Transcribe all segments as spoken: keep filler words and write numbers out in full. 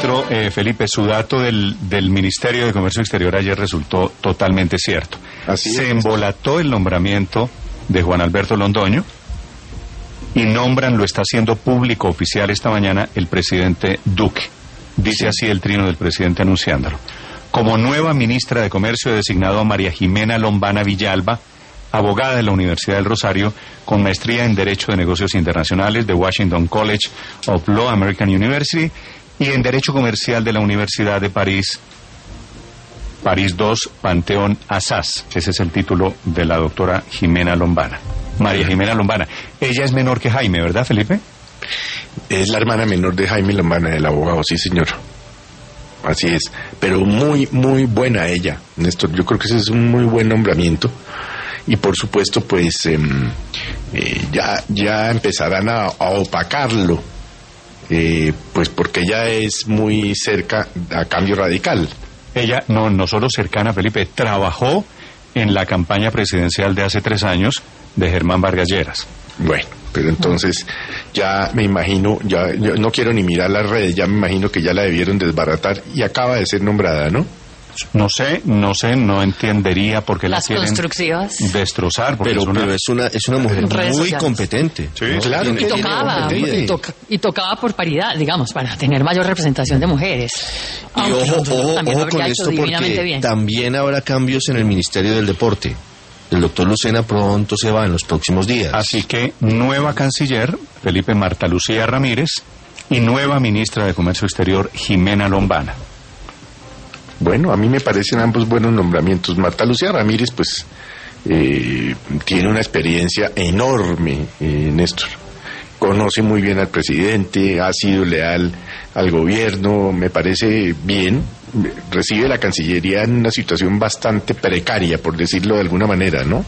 ministro, eh, Felipe, su dato del, del Ministerio de Comercio Exterior ayer resultó totalmente cierto. Así Se es. embolató el nombramiento de Juan Alberto Londoño y nombran, lo está haciendo público oficial esta mañana, el presidente Duque. Dice Sí. así el trino del presidente anunciándolo. Como nueva ministra de Comercio he designado a María Jimena Lombana Villalba, abogada de la Universidad del Rosario, con maestría en Derecho de Negocios Internacionales de Washington College of Law, American University, y en Derecho Comercial de la Universidad de París, París dos, Panteón Assas. Ese es el título de la doctora Jimena Lombana. María Jimena Lombana. Ella es menor que Jaime, ¿verdad, Felipe? Es la hermana menor de Jaime Lombana, el abogado, sí, señor. Así es. Pero muy, muy buena ella, Néstor. Yo creo que ese es un muy buen nombramiento. Y por supuesto, pues, eh, eh, ya, ya empezarán a, a opacarlo. Eh, pues porque ella es muy cerca a Cambio Radical. Ella, no, no solo cercana, Felipe, trabajó en la campaña presidencial de hace tres años de Germán Vargas Lleras. Bueno, pero entonces ya me imagino, ya yo no quiero ni mirar las redes, ya me imagino que ya la debieron desbaratar y acaba de ser nombrada, ¿no? No sé, no sé, no entendería por qué la Las quieren constructivas. destrozar. Porque Pero, es una... pero es una es una mujer Redes muy sociales. competente. Sí, ¿no? claro Tiene- que Y tiene tocaba, competencia. y, toca- y tocaba por paridad, digamos, para tener mayor representación de mujeres. Y Aunque ojo, Londoño ojo, también lo ojo con habría hecho esto divinamente porque bien. también habrá cambios en el Ministerio del Deporte. El doctor Lucena pronto se va en los próximos días. Así que nueva canciller, Felipe Marta Lucía Ramírez, y nueva ministra de Comercio Exterior, Jimena Lombana. Bueno, a mí me parecen ambos buenos nombramientos. Marta Lucía Ramírez, pues, eh, tiene una experiencia enorme, eh, Néstor. Conoce muy bien al presidente, ha sido leal al gobierno, me parece bien. Recibe la Cancillería en una situación bastante precaria, por decirlo de alguna manera, ¿no?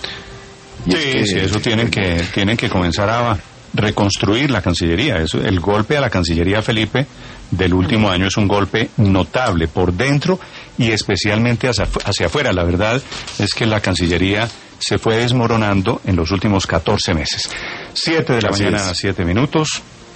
Y Sí, es que- sí, eso tienen que, tienen que comenzar a reconstruir la Cancillería. Eso, el golpe a la Cancillería, Felipe, del último año es un golpe notable por dentro y especialmente hacia, afu- hacia afuera. La verdad es que la Cancillería se fue desmoronando en los últimos catorce meses. Siete de la Así mañana, es. siete minutos.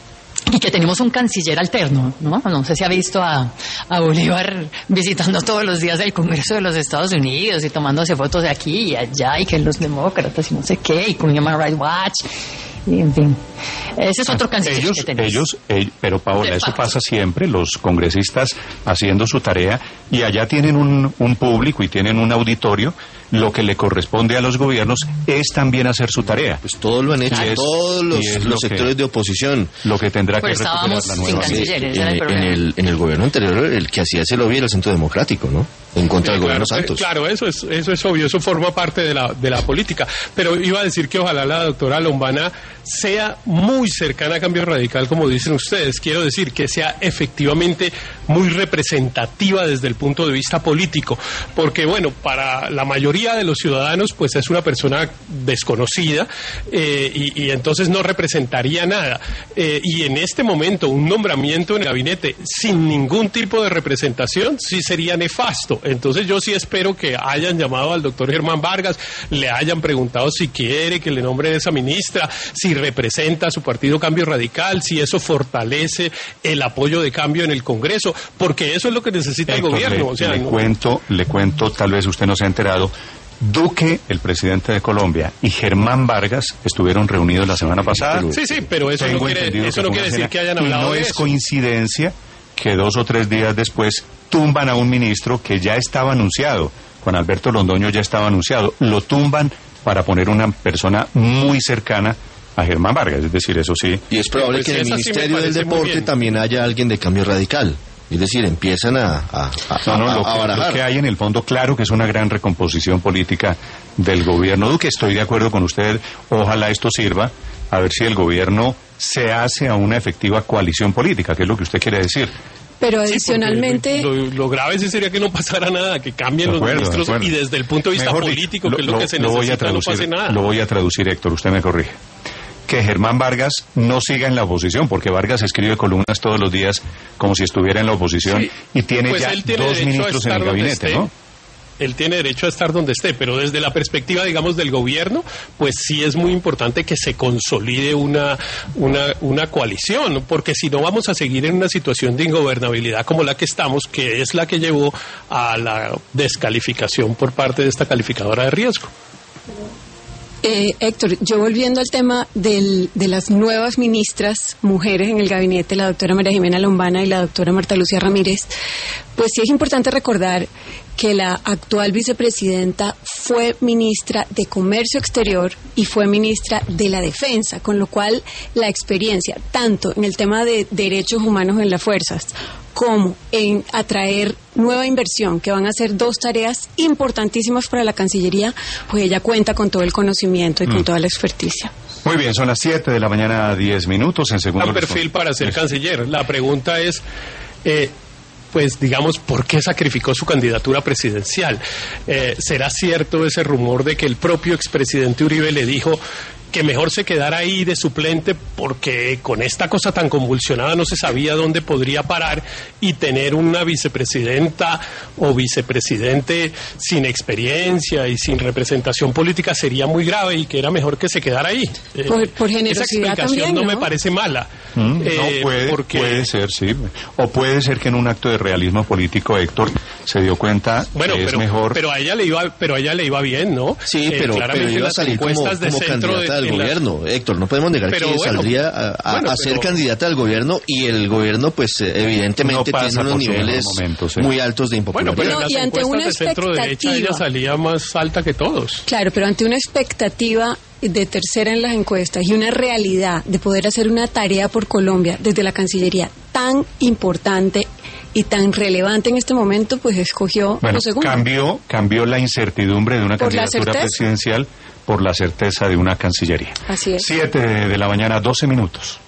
Y que tenemos un canciller alterno, ¿no? No sé si ha visto a, a Bolívar visitando todos los días el Congreso de los Estados Unidos y tomándose fotos de aquí y allá y que los demócratas y no sé qué, y con Human Rights Watch, y en fin. Ese es otro canciller Ellos, que tenemos. ellos, ell- pero Paola, De eso facto. pasa siempre, los congresistas haciendo su tarea y allá tienen un, un público y tienen un auditorio. Lo que le corresponde a los gobiernos es también hacer su tarea. Pues todo lo han hecho, Y es- todos los, y es los lo que- sectores de oposición. Lo que tendrá Pero que recuperar estábamos la sin nueva canciller. ministra. ese era el en, en problema. el, en el gobierno anterior, el que hacía ese lobby era el Centro Democrático, ¿no? En contra del Sí, gobierno claro, Santos. eh, Claro, eso es, eso es obvio, eso forma parte de la, de la política. Pero iba a decir que ojalá la doctora Lombana sea muy cercana a Cambio Radical, como dicen ustedes. Quiero decir que sea efectivamente muy representativa desde el punto de vista político. Porque, bueno, para la mayoría de los ciudadanos, pues es una persona desconocida eh, y, y entonces no representaría nada. Eh, y en este momento, un nombramiento en el gabinete sin ningún tipo de representación sí sería nefasto. Entonces yo sí espero que hayan llamado al doctor Germán Vargas, le hayan preguntado si quiere que le nombren esa ministra, si representa a su partido Cambio Radical, si eso fortalece el apoyo de Cambio en el Congreso, porque eso es lo que necesita Héctor, el gobierno. le, O sea, le no- cuento, le cuento, tal vez usted no se ha enterado. Duque, el presidente de Colombia, y Germán Vargas estuvieron reunidos la semana pasada. Sí, sí, pero eso no Tengo quiere, entendido eso que no fue quiere una decir cena, que hayan y hablado no de es eso. coincidencia que dos o tres días después tumban a un ministro que ya estaba anunciado. Juan Alberto Londoño ya estaba anunciado. Lo tumban para poner una persona muy cercana a Germán Vargas, es decir, eso sí. Y es probable Pues que en el esa sí me Ministerio del parece muy Deporte bien. también haya alguien de Cambio Radical. Es decir, empiezan a, a, a, No, no, a- lo a que, barajar. lo que hay en el fondo, claro que es una gran recomposición política del gobierno Duque. Estoy de acuerdo con usted. Ojalá esto sirva a ver si el gobierno se hace a una efectiva coalición política, que es lo que usted quiere decir. Pero Sí, porque adicionalmente... lo, lo grave sí sería que no pasara nada, que cambien De acuerdo, los de ministros acuerdo. y desde el punto de vista Mejor dicho, político, que es lo, que se lo voy a necesita, no traducir, pase nada. Lo voy a traducir, Héctor, usted me corrige. Que Germán Vargas no siga en la oposición, porque Vargas escribe columnas todos los días como si estuviera en la oposición Sí, y tiene pues ya él tiene dos derecho a ministros en estar el donde gabinete, esté. ¿no? él tiene derecho a estar donde esté, pero desde la perspectiva, digamos, del gobierno, pues sí es muy importante que se consolide una, una, una coalición, porque si no vamos a seguir en una situación de ingobernabilidad como la que estamos, que es la que llevó a la descalificación por parte de esta calificadora de riesgo. Eh, Héctor, yo volviendo al tema del, de las nuevas ministras mujeres en el gabinete, la doctora María Jimena Lombana y la doctora Marta Lucía Ramírez, pues sí es importante recordar que la actual vicepresidenta fue ministra de Comercio Exterior y fue ministra de la Defensa, con lo cual la experiencia, tanto en el tema de derechos humanos en las fuerzas, como en atraer nueva inversión, que van a ser dos tareas importantísimas para la Cancillería, pues ella cuenta con todo el conocimiento y mm. con toda la experticia. Muy bien, son las siete de la mañana, diez minutos, en segundo. Un perfil para ser canciller. La pregunta es, eh, pues digamos, ¿por qué sacrificó su candidatura presidencial? Eh, ¿Será cierto ese rumor de que el propio expresidente Uribe le dijo que mejor se quedara ahí de suplente porque con esta cosa tan convulsionada no se sabía dónde podría parar, y tener una vicepresidenta o vicepresidente sin experiencia y sin representación política sería muy grave y que era mejor que se quedara ahí? Por, por generosidad Esa explicación también, ¿no? ¿no? me parece mala. Mm, eh, no puede, porque... puede ser, sí. O puede ser que en un acto de realismo político, Héctor, se dio cuenta bueno, que pero, es mejor... pero a ella le iba, pero a ella le iba bien, ¿no? Sí, Eh, pero, pero iba a salir como, como candidata al gobierno, la... Héctor, no podemos negar pero que bueno, saldría a, a, bueno, a ser pero... candidata al gobierno, y el gobierno pues evidentemente no tiene unos niveles momentos, ¿sí? muy altos de impopularidad. Bueno, pero No, en y las ante encuestas una de centro derecha ella salía más alta que todos. Claro, pero ante una expectativa de tercera en las encuestas y una realidad de poder hacer una tarea por Colombia desde la Cancillería tan importante y tan relevante en este momento, pues escogió bueno, lo segundo. Cambió, cambió la incertidumbre de una Por la candidatura certeza. presidencial por la certeza de una Cancillería. Así es. Siete de la mañana, doce minutos.